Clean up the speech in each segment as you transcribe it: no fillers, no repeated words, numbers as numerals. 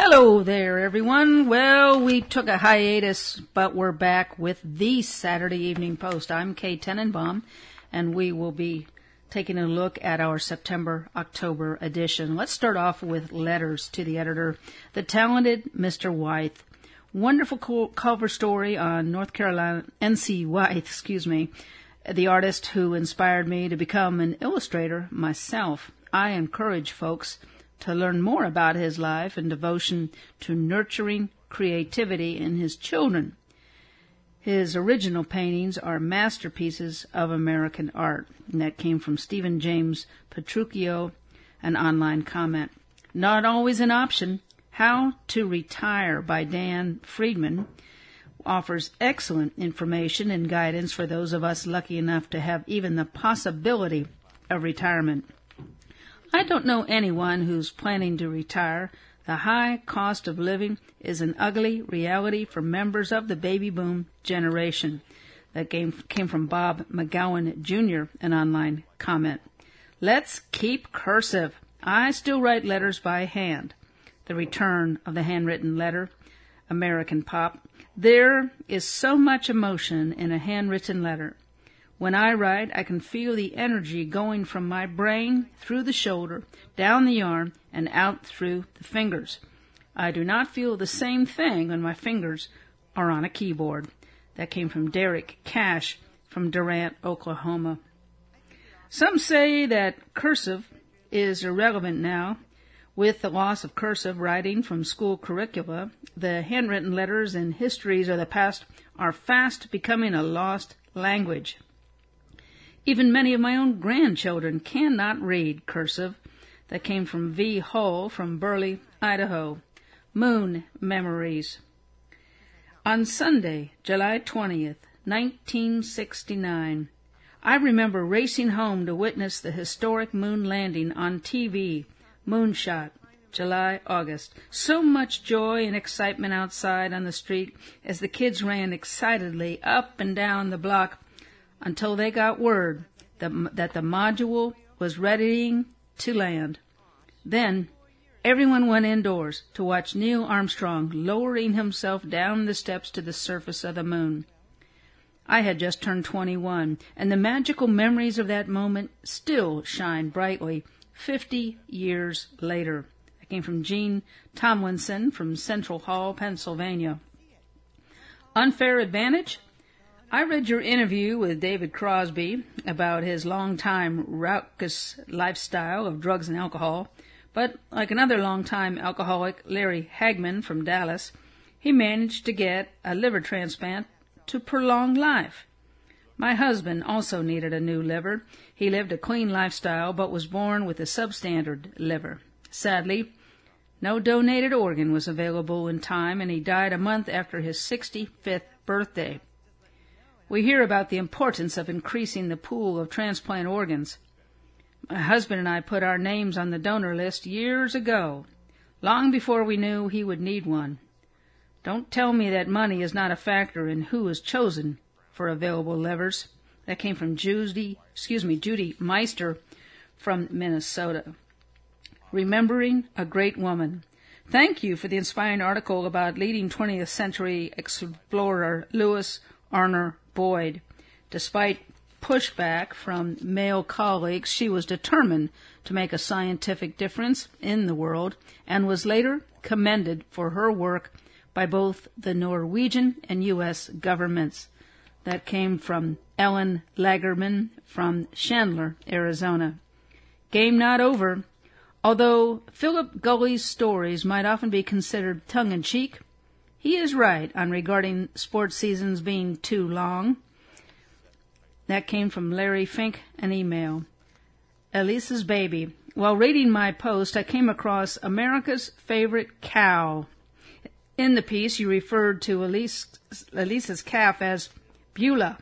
Hello there, everyone. Well, we took a hiatus, but we're back with the Saturday Evening Post. I'm Kay Tenenbaum, and we will be taking a look at our September-October edition. Let's start off with letters to the editor, the talented Mr. Wythe. Wonderful cover story on North Carolina, N.C. Wythe, the artist who inspired me to become an illustrator myself. I encourage folks to learn more about his life and devotion to nurturing creativity in his children. His original paintings are masterpieces of American art. And that came from Stephen James Petruchio, an online comment. Not always an option. How to Retire by Dan Friedman offers excellent information and guidance for those of us lucky enough to have even the possibility of retirement. I don't know anyone who's planning to retire. The high cost of living is an ugly reality for members of the baby boom generation. That came from Bob McGowan Jr., an online comment. Let's keep cursive. I still write letters by hand. The return of the handwritten letter, American Pop. There is so much emotion in a handwritten letter. When I write, I can feel the energy going from my brain through the shoulder, down the arm, and out through the fingers. I do not feel the same thing when my fingers are on a keyboard. That came from Derek Cash from Durant, Oklahoma. Some say that cursive is irrelevant now. With the loss of cursive writing from school curricula, the handwritten letters and histories of the past are fast becoming a lost language. Even many of my own grandchildren cannot read cursive. That came from V. Hull from Burley, Idaho. Moon Memories. On Sunday, July 20th, 1969, I remember racing home to witness the historic moon landing on TV, Moonshot, July, August. So much joy and excitement outside on the street as the kids ran excitedly up and down the block until they got word that the module was readying to land. Then everyone went indoors to watch Neil Armstrong lowering himself down the steps to the surface of the moon. I had just turned 21, and the magical memories of that moment still shine brightly 50 years later. That came from Gene Tomlinson from Central Hall, Pennsylvania. Unfair advantage? I read your interview with David Crosby about his long-time raucous lifestyle of drugs and alcohol, but like another long-time alcoholic, Larry Hagman from Dallas, he managed to get a liver transplant to prolong life. My husband also needed a new liver. He lived a clean lifestyle but was born with a substandard liver. Sadly, no donated organ was available in time, and he died a month after his 65th birthday. We hear about the importance of increasing the pool of transplant organs. My husband and I put our names on the donor list years ago, long before we knew he would need one. Don't tell me that money is not a factor in who is chosen for available livers. That came from Judy Meister from Minnesota. Remembering a Great Woman. Thank you for the inspiring article about leading 20th century explorer Louis Arner Boyd. Despite pushback from male colleagues, she was determined to make a scientific difference in the world and was later commended for her work by both the Norwegian and U.S. governments. That came from Ellen Lagerman from Chandler, Arizona. Game not over. Although Philip Gulley's stories might often be considered tongue-in-cheek, he is right on regarding sports seasons being too long. That came from Larry Fink, an email. Elisa's baby. While reading my post, I came across America's favorite cow. In the piece, you referred to Elisa's calf as Beulah.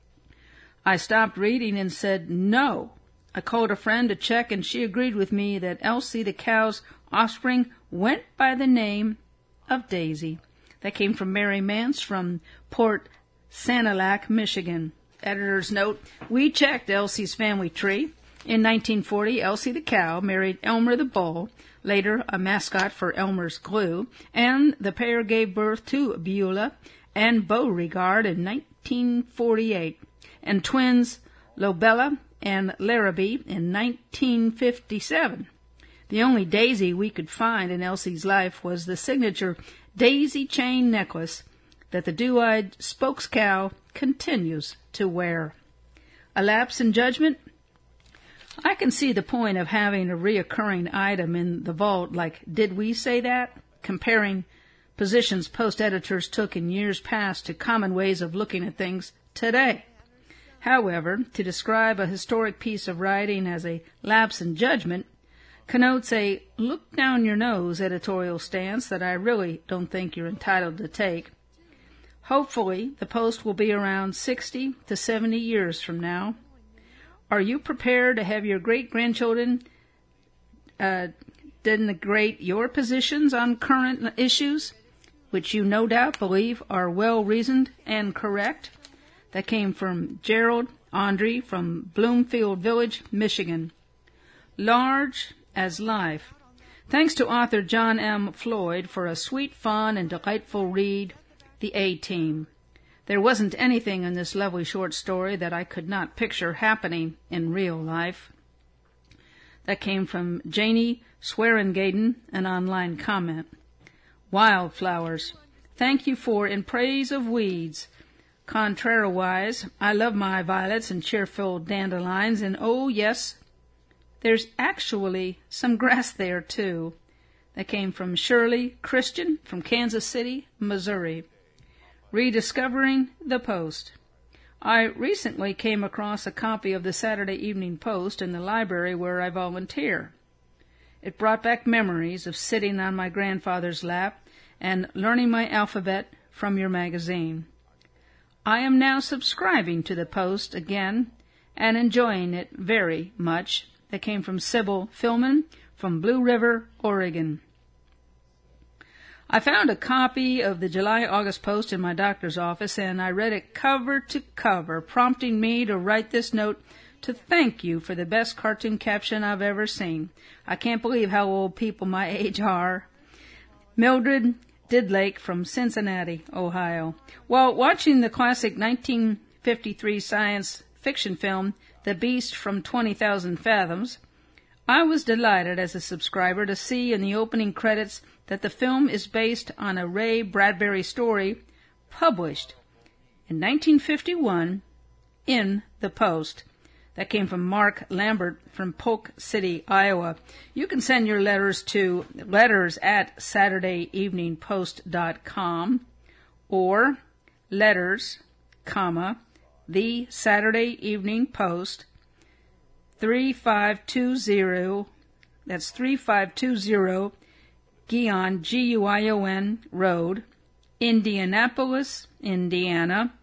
I stopped reading and said no. I called a friend to check, and she agreed with me that Elsie the cow's offspring went by the name of Daisy. That came from Mary Mance from Port Sanilac, Michigan. Editor's note, we checked Elsie's family tree. In 1940, Elsie the cow married Elmer the bull, later a mascot for Elmer's Glue, and the pair gave birth to Beulah and Beauregard in 1948, and twins Lobella and Larrabee in 1957. The only daisy we could find in Elsie's life was the signature daisy chain necklace that the dew-eyed spokes cow continues to wear. A lapse in judgment? I can see the point of having a reoccurring item in the vault like "Did we say that?" comparing positions Post editors took in years past to common ways of looking at things today. However, to describe a historic piece of writing as a lapse in judgment connotes a look-down-your-nose editorial stance that I really don't think you're entitled to take. Hopefully, the Post will be around 60 to 70 years from now. Are you prepared to have your great-grandchildren denigrate your positions on current issues, which you no doubt believe are well-reasoned and correct? That came from Gerald Andre from Bloomfield Village, Michigan. Large as life. Thanks to author John M. Floyd for a sweet, fun, and delightful read, The A-Team. There wasn't anything in this lovely short story that I could not picture happening in real life. That came from Janie Swearengaden, an online comment. Wildflowers. Thank you for In Praise of Weeds. Contrariwise, I love my violets and cheerful dandelions, and oh yes, there's actually some grass there too. That came from Shirley Christian from Kansas City, Missouri. Rediscovering the Post. I recently came across a copy of the Saturday Evening Post in the library where I volunteer. It brought back memories of sitting on my grandfather's lap and learning my alphabet from your magazine. I am now subscribing to the Post again and enjoying it very much. That came from Sybil Philman from Blue River, Oregon. I found a copy of the July-August Post in my doctor's office, and I read it cover to cover, prompting me to write this note to thank you for the best cartoon caption I've ever seen. I can't believe how old people my age are. Mildred Didlake from Cincinnati, Ohio. While watching the classic 1953 science fiction film The Beast from 20,000 Fathoms, I was delighted as a subscriber to see in the opening credits that the film is based on a Ray Bradbury story published in 1951 in the Post. That came from Mark Lambert from Polk City, Iowa. You can send your letters to letters@SaturdayEveningPost.com or letters, The Saturday Evening Post, 3520, that's 3520 Guion, Guion Road, Indianapolis, Indiana,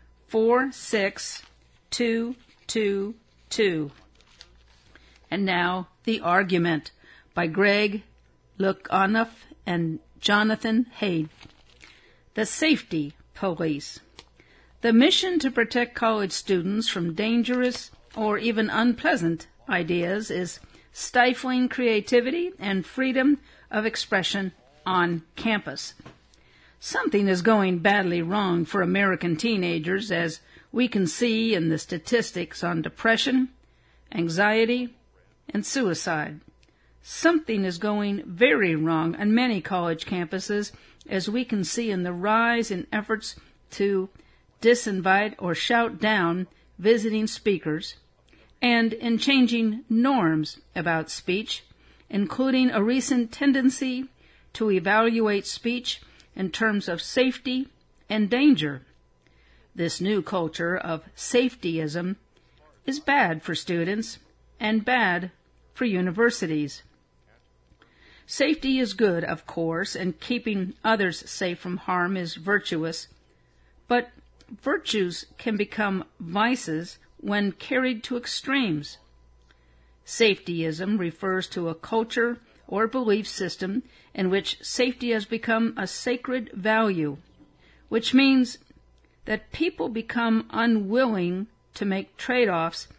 46222. And now, The Argument by Greg Lukianoff and Jonathan Haidt. The Safety Police. The mission to protect college students from dangerous or even unpleasant ideas is stifling creativity and freedom of expression on campus. Something is going badly wrong for American teenagers, as we can see in the statistics on depression, anxiety, and suicide. Something is going very wrong on many college campuses, as we can see in the rise in efforts to disinvite or shout down visiting speakers, and in changing norms about speech, including a recent tendency to evaluate speech in terms of safety and danger. This new culture of safetyism is bad for students and bad for universities. Safety is good, of course, and keeping others safe from harm is virtuous, but virtues can become vices when carried to extremes. Safetyism refers to a culture or belief system in which safety has become a sacred value, which means that people become unwilling to make trade-offs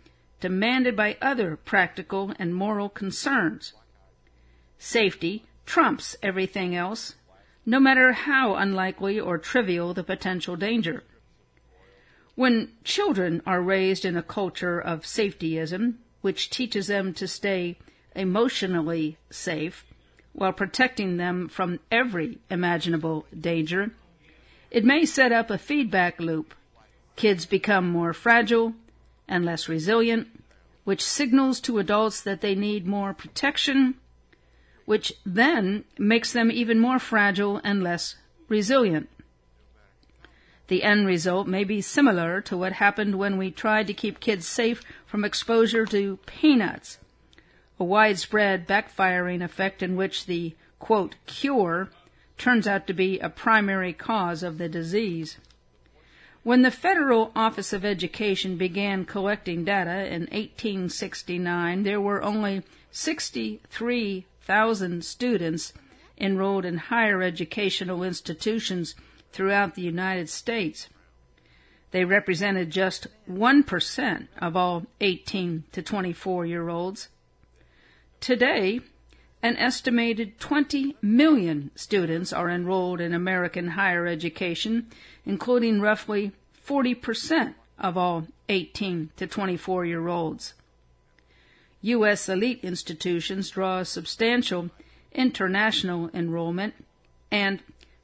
demanded by other practical and moral concerns. Safety trumps everything else, no matter how unlikely or trivial the potential danger. When children are raised in a culture of safetyism, which teaches them to stay emotionally safe while protecting them from every imaginable danger, it may set up a feedback loop. Kids become more fragile and less resilient, which signals to adults that they need more protection, which then makes them even more fragile and less resilient. The end result may be similar to what happened when we tried to keep kids safe from exposure to peanuts, a widespread backfiring effect in which the, quote, cure turns out to be a primary cause of the disease. When the Federal Office of Education began collecting data in 1869, there were only 63,000 students enrolled in higher educational institutions throughout the United States. They represented just 1% of all 18 to 24-year-olds. Today, an estimated 20 million students are enrolled in American higher education, including roughly 40% of all 18 to 24-year-olds. U.S. elite institutions draw a substantial international enrollment, and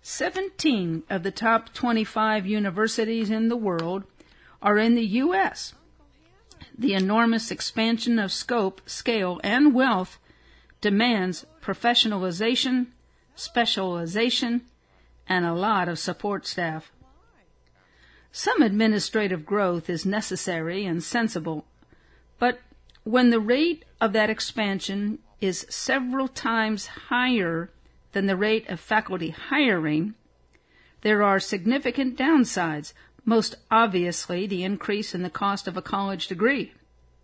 17 of the top 25 universities in the world are in the U.S. The enormous expansion of scope, scale, and wealth demands professionalization, specialization, and a lot of support staff. Some administrative growth is necessary and sensible, but when the rate of that expansion is several times higher than the rate of faculty hiring, there are significant downsides, most obviously the increase in the cost of a college degree.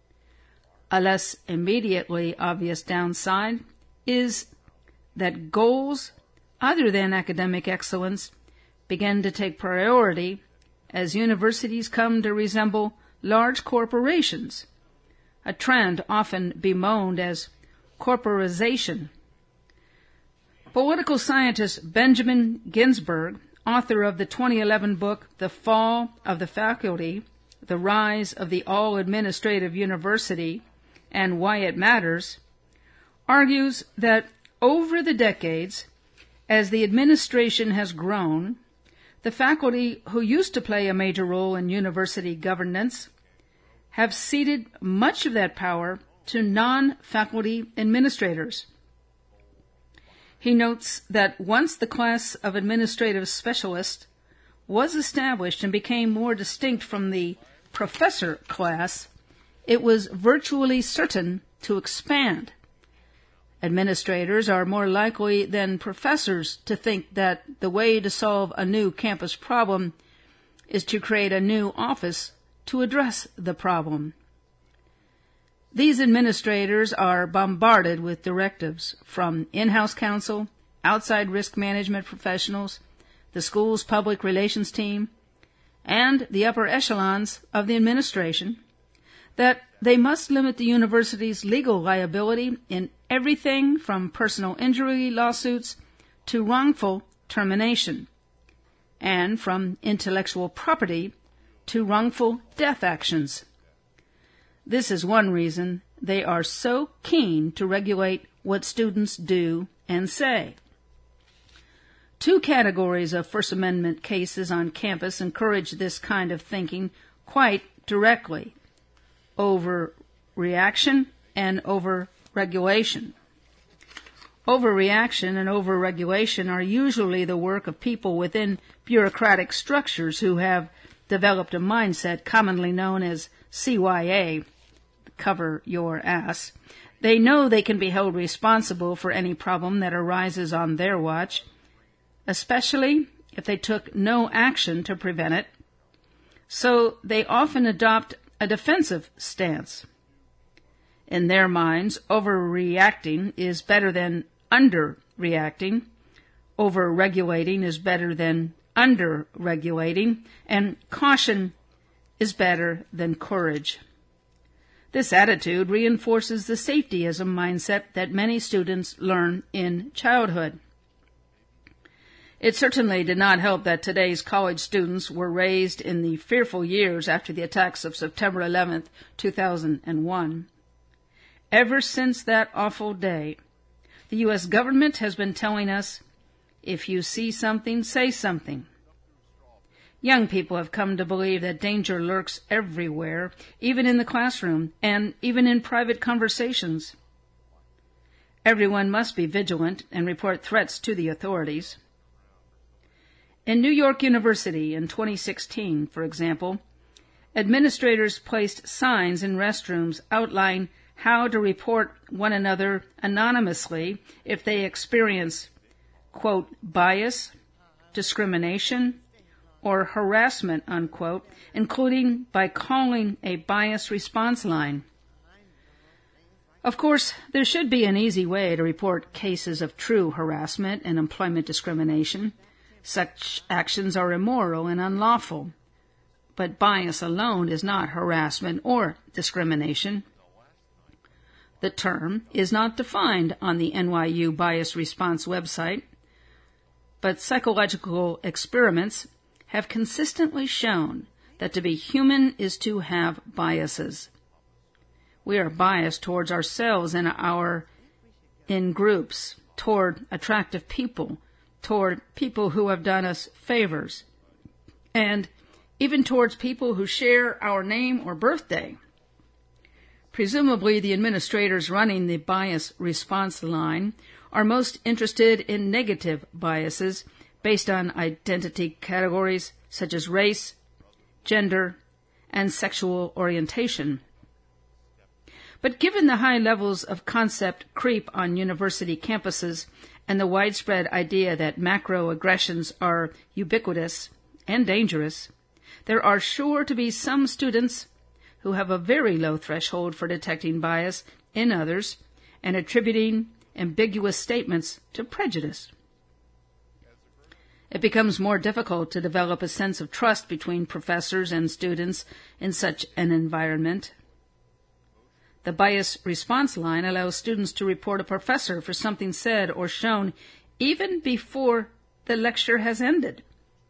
A less immediately obvious downside is that goals other than academic excellence begin to take priority as universities come to resemble large corporations, a trend often bemoaned as corporization. Political scientist Benjamin Ginsberg, author of the 2011 book The Fall of the Faculty, The Rise of the All-Administrative University, and Why It Matters, argues that over the decades, as the administration has grown, the faculty who used to play a major role in university governance have ceded much of that power to non-faculty administrators. He notes that once the class of administrative specialists was established and became more distinct from the professor class, it was virtually certain to expand. Administrators are more likely than professors to think that the way to solve a new campus problem is to create a new office to address the problem. These administrators are bombarded with directives from in-house counsel, outside risk management professionals, the school's public relations team, and the upper echelons of the administration that they must limit the university's legal liability in everything from personal injury lawsuits to wrongful termination, and from intellectual property to wrongful death actions. This is one reason they are so keen to regulate what students do and say. Two categories of First Amendment cases on campus encourage this kind of thinking quite directly: overreaction and overregulation. Overreaction and overregulation are usually the work of people within bureaucratic structures who have developed a mindset commonly known as CYA, cover your ass. They know they can be held responsible for any problem that arises on their watch, especially if they took no action to prevent it. So they often adopt a defensive stance. In their minds, overreacting is better than underreacting, overregulating is better than underregulating, and caution is better than courage. This attitude reinforces the safetyism mindset that many students learn in childhood. It certainly did not help that today's college students were raised in the fearful years after the attacks of September 11th, 2001. Ever since that awful day, the U.S. government has been telling us, if you see something, say something. Young people have come to believe that danger lurks everywhere, even in the classroom and even in private conversations. Everyone must be vigilant and report threats to the authorities. In New York University in 2016, for example, administrators placed signs in restrooms outlining how to report one another anonymously if they experience, quote, bias, discrimination, or harassment, unquote, including by calling a bias response line. Of course, there should be an easy way to report cases of true harassment and employment discrimination. Such actions are immoral and unlawful, but bias alone is not harassment or discrimination. The term is not defined on the NYU Bias Response website, but psychological experiments have consistently shown that to be human is to have biases. We are biased towards ourselves and in groups, toward attractive people, toward people who have done us favors, and even towards people who share our name or birthday. Presumably, the administrators running the bias response line are most interested in negative biases based on identity categories such as race, gender, and sexual orientation. But given the high levels of concept creep on university campuses and the widespread idea that macroaggressions are ubiquitous and dangerous, there are sure to be some students who have a very low threshold for detecting bias in others and attributing ambiguous statements to prejudice. It becomes more difficult to develop a sense of trust between professors and students in such an environment. The bias response line allows students to report a professor for something said or shown even before the lecture has ended.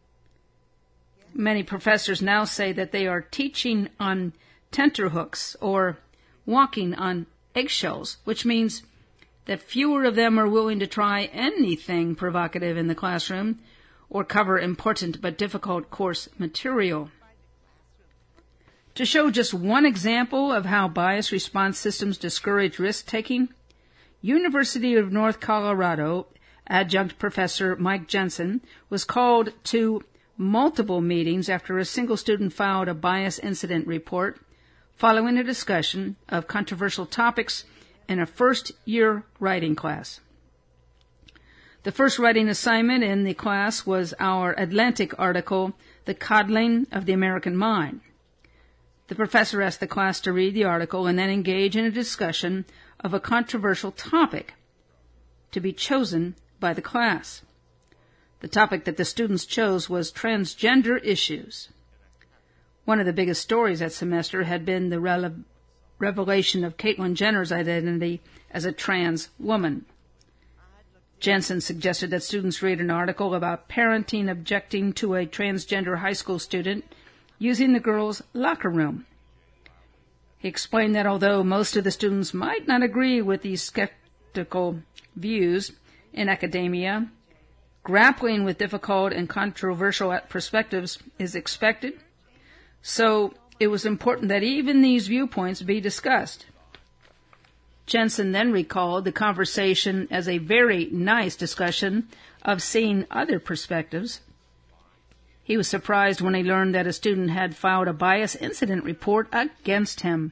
Many professors now say that they are teaching on tenterhooks or walking on eggshells, which means that fewer of them are willing to try anything provocative in the classroom or cover important but difficult course material. To show just one example of how bias response systems discourage risk-taking, University of North Colorado adjunct professor Mike Jensen was called to multiple meetings after a single student filed a bias incident report following a discussion of controversial topics in a first-year writing class. The first writing assignment in the class was our Atlantic article, The Coddling of the American Mind. The professor asked the class to read the article and then engage in a discussion of a controversial topic to be chosen by the class. The topic that the students chose was transgender issues. One of the biggest stories that semester had been the revelation of Caitlyn Jenner's identity as a trans woman. Jensen suggested that students read an article about parenting objecting to a transgender high school student using the girls' locker room. He explained that although most of the students might not agree with these skeptical views in academia, grappling with difficult and controversial perspectives is expected, so it was important that even these viewpoints be discussed. Jensen then recalled the conversation as a very nice discussion of seeing other perspectives. He was surprised when he learned that a student had filed a bias incident report against him.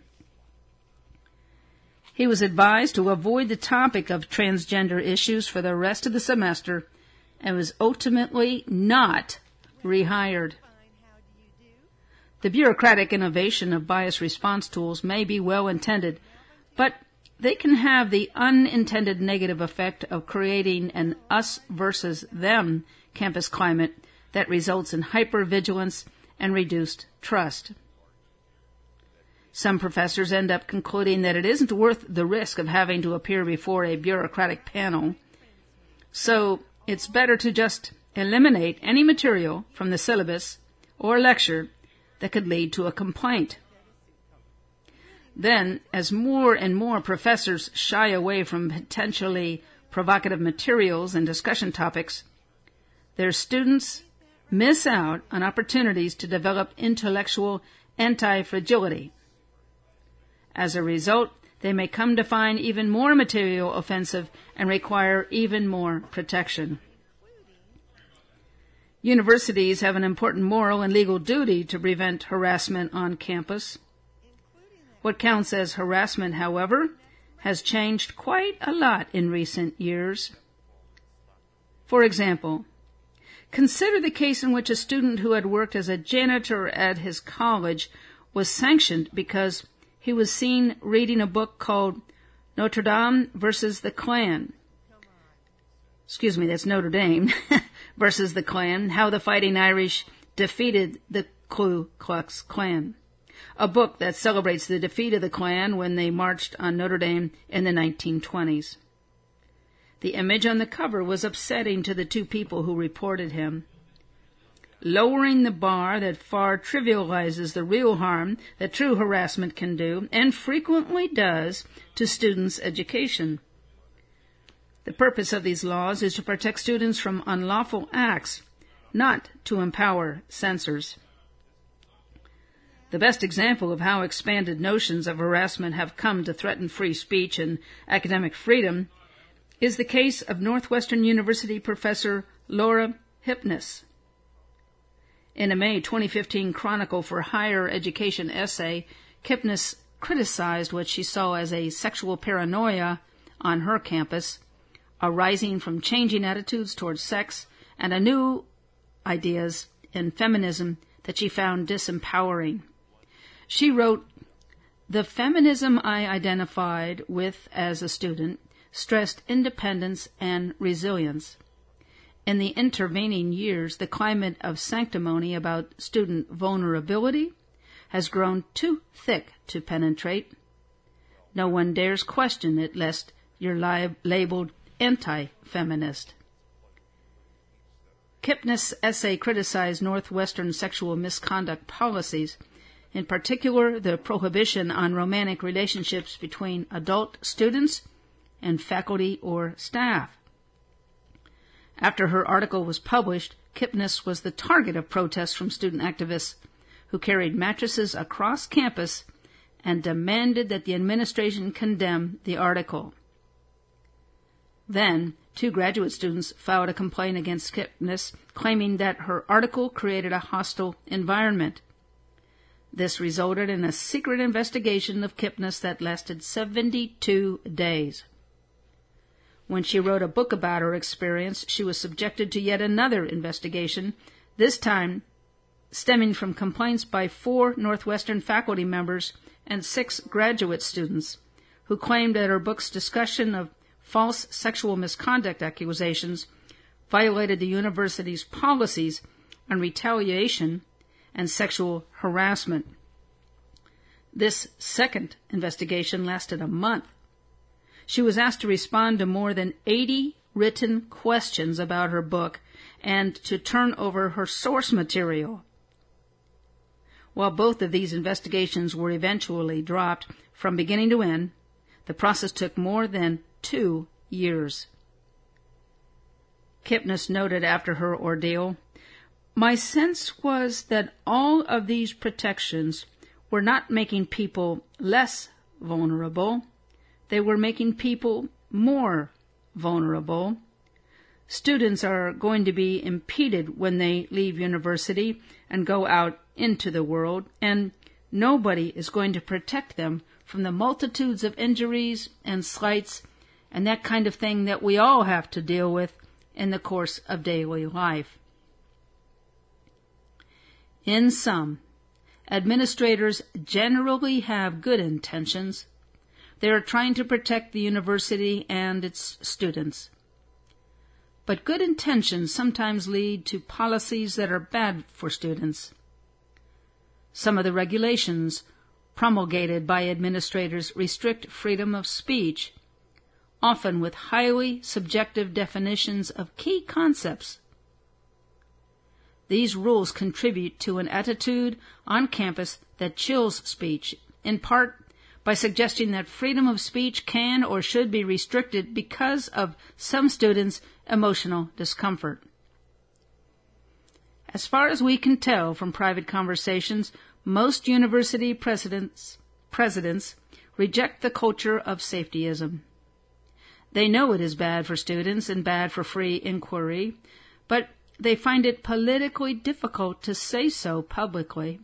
He was advised to avoid the topic of transgender issues for the rest of the semester and was ultimately not rehired. The bureaucratic innovation of bias response tools may be well intended, but they can have the unintended negative effect of creating an us versus them campus climate that results in hypervigilance and reduced trust. Some professors end up concluding that it isn't worth the risk of having to appear before a bureaucratic panel, so it's better to just eliminate any material from the syllabus or lecture that could lead to a complaint. Then, as more and more professors shy away from potentially provocative materials and discussion topics, their students miss out on opportunities to develop intellectual anti-fragility. As a result, they may come to find even more material offensive and require even more protection. Universities have an important moral and legal duty to prevent harassment on campus. What counts as harassment, however, has changed quite a lot in recent years. For example, consider the case in which a student who had worked as a janitor at his college was sanctioned because he was seen reading a book called Notre Dame versus the Klan. That's Notre Dame versus the Klan, How the Fighting Irish Defeated the Ku Klux Klan, a book that celebrates the defeat of the Klan when they marched on Notre Dame in the 1920s. The image on the cover was upsetting to the two people who reported him, lowering the bar that far trivializes the real harm that true harassment can do, and frequently does, to students' education. The purpose of these laws is to protect students from unlawful acts, not to empower censors. The best example of how expanded notions of harassment have come to threaten free speech and academic freedom is the case of Northwestern University professor Laura Hypnis. In a May 2015 Chronicle for Higher Education essay, Hypnis criticized what she saw as a sexual paranoia on her campus, arising from changing attitudes towards sex and a new ideas in feminism that she found disempowering. She wrote, "The feminism I identified with as a student stressed independence and resilience. In the intervening years, the climate of sanctimony about student vulnerability has grown too thick to penetrate. No one dares question it lest you're labeled anti-feminist." Hypnis' essay criticized Northwestern sexual misconduct policies, in particular the prohibition on romantic relationships between adult students and faculty or staff. After her article was published, Hypnis was the target of protests from student activists who carried mattresses across campus and demanded that the administration condemn the article. Then, 2 graduate students filed a complaint against Hypnis, claiming that her article created a hostile environment. This resulted in a secret investigation of Hypnis that lasted 72 days. When she wrote a book about her experience, she was subjected to yet another investigation, this time stemming from complaints by 4 Northwestern faculty members and 6 graduate students, who claimed that her book's discussion of false sexual misconduct accusations violated the university's policies on retaliation and sexual harassment. This second investigation lasted a month. She was asked to respond to more than 80 written questions about her book and to turn over her source material. While both of these investigations were eventually dropped from beginning to end, the process took more than 2 years. Hypnis noted after her ordeal, "My sense was that all of these protections were not making people less vulnerable. They were making people more vulnerable. Students are going to be impeded when they leave university and go out into the world, and nobody is going to protect them from the multitudes of injuries and slights and that kind of thing that we all have to deal with in the course of daily life." In sum, administrators generally have good intentions. They are trying to protect the university and its students. But good intentions sometimes lead to policies that are bad for students. Some of the regulations promulgated by administrators restrict freedom of speech, often with highly subjective definitions of key concepts. These rules contribute to an attitude on campus that chills speech, in part by suggesting that freedom of speech can or should be restricted because of some students' emotional discomfort. As far as we can tell from private conversations, most university presidents reject the culture of safetyism. They know it is bad for students and bad for free inquiry, but they find it politically difficult to say so publicly.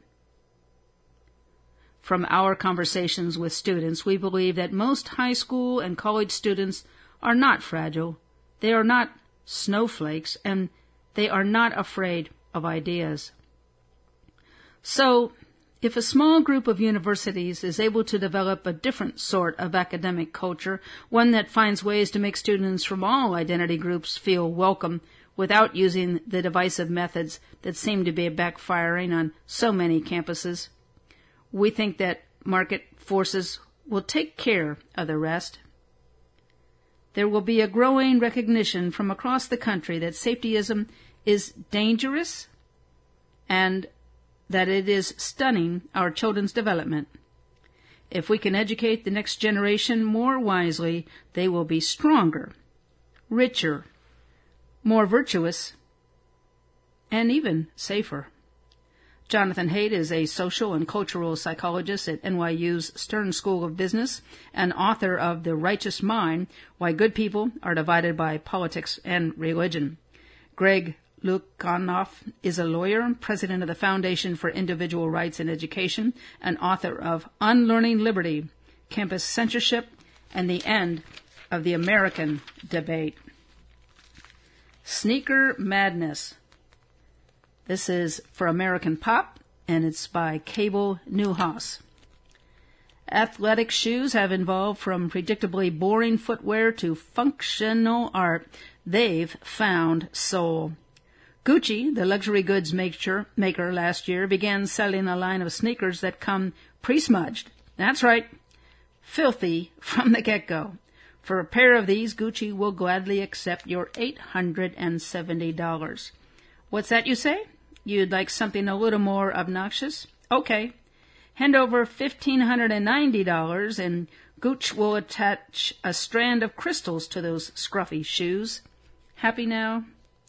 From our conversations with students, we believe that most high school and college students are not fragile, they are not snowflakes, and they are not afraid of ideas. So, if a small group of universities is able to develop a different sort of academic culture, one that finds ways to make students from all identity groups feel welcome without using the divisive methods that seem to be backfiring on so many campuses, we think that market forces will take care of the rest. There will be a growing recognition from across the country that safetyism is dangerous and that it is stunning our children's development. If we can educate the next generation more wisely, they will be stronger, richer, more virtuous, and even safer. Jonathan Haidt is a social and cultural psychologist at NYU's Stern School of Business and author of The Righteous Mind, Why Good People Are Divided by Politics and Religion. Greg Lukianoff is a lawyer, president of the Foundation for Individual Rights in Education, and author of Unlearning Liberty, Campus Censorship, and the End of the American Debate. Sneaker Madness. This is for American Pop, and it's by Cable Newhouse. Athletic shoes have evolved from predictably boring footwear to functional art. They've found soul. Gucci, the luxury goods maker last year, began selling a line of sneakers that come pre-smudged. That's right, filthy from the get-go. For a pair of these, Gucci will gladly accept your $870. What's that you say? You'd like something a little more obnoxious? Okay. Hand over $1,590 and Gucci will attach a strand of crystals to those scruffy shoes. Happy now?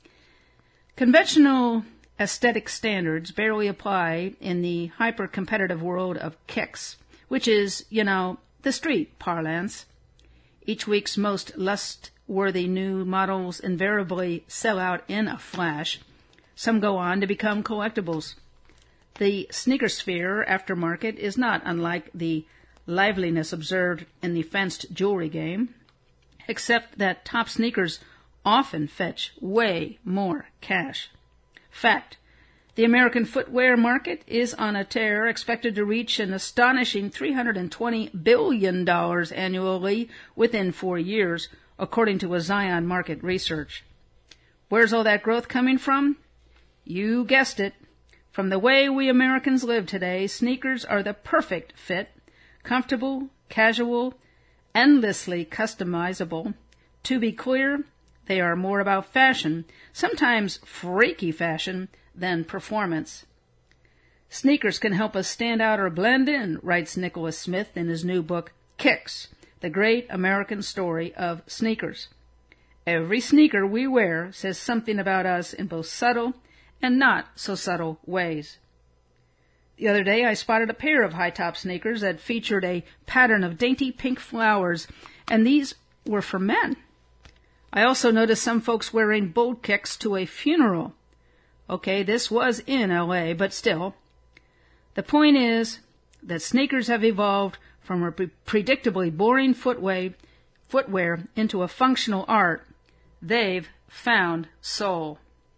Conventional aesthetic standards barely apply in the hyper-competitive world of kicks, which is, the street parlance. Each week's most lust-worthy new models invariably sell out in a flash. Some go on to become collectibles. The sneaker sphere aftermarket is not unlike the liveliness observed in the fenced jewelry game, except that top sneakers often fetch way more cash. Fact, the American footwear market is on a tear, expected to reach an astonishing $320 billion annually within 4 years, according to a Zion Market Research. Where's all that growth coming from? You guessed it. From the way we Americans live today, sneakers are the perfect fit, comfortable, casual, endlessly customizable. To be clear, they are more about fashion, sometimes freaky fashion, than performance. Sneakers can help us stand out or blend in, writes Nicholas Smith in his new book, Kicks, The Great American Story of Sneakers. Every sneaker we wear says something about us in both subtle and not so subtle ways. The other day I spotted a pair of high-top sneakers that featured a pattern of dainty pink flowers, and these were for men. I also noticed some folks wearing bold kicks to a funeral. Okay, this was in L.A., but still. The point is that sneakers have evolved from a predictably boring footwear into a functional art. They've found soul.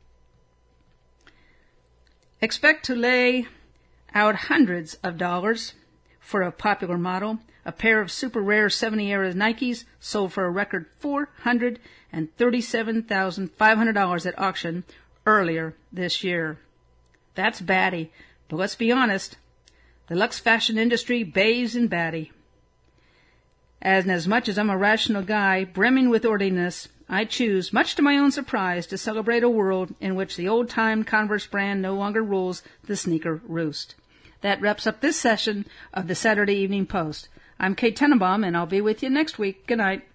Expect to lay out hundreds of dollars for a popular model. A pair of super rare 70-era Nikes sold for a record $437,500 at auction earlier this year. That's batty, but let's be honest. The Lux fashion industry bathes in baddie. And as much as I'm a rational guy, brimming with orderliness, I choose, much to my own surprise, to celebrate a world in which the old-time Converse brand no longer rules the sneaker roost. That wraps up this session of the Saturday Evening Post. I'm Kate Tenenbaum, and I'll be with you next week. Good night.